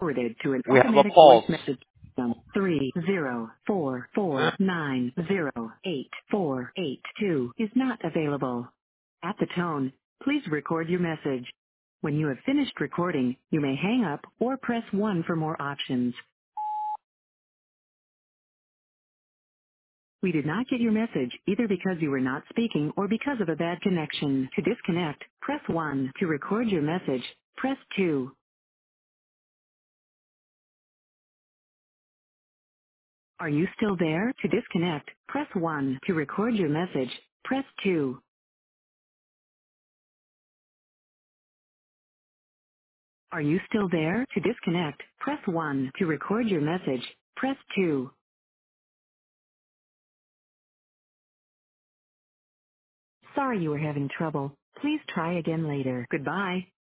forwarded to an We have a automatic voice pulse. message system. 30449084882 is not available. At the tone, please record your message. When you have finished recording, you may hang up or press 1 for more options. We did not get your message either because you were not speaking or because of a bad connection. To disconnect, press 1. To record your message, press 2. Are you still there? To disconnect, press 1. To record your message, press 2. Are you still there? To disconnect, press 1. To record your message, press 2. Sorry you were having trouble. Please try again later. Goodbye.